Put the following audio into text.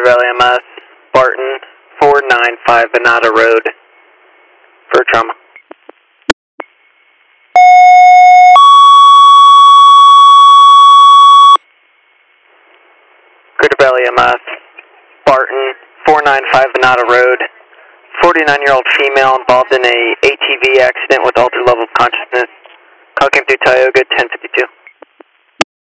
Valley MS, Barton, 495 Venata Road for trauma. Greater Valley MS, Barton, 495 Venata Road, 49-year-old female involved in a ATV accident with altered level of consciousness. Call came through Tioga, 1052.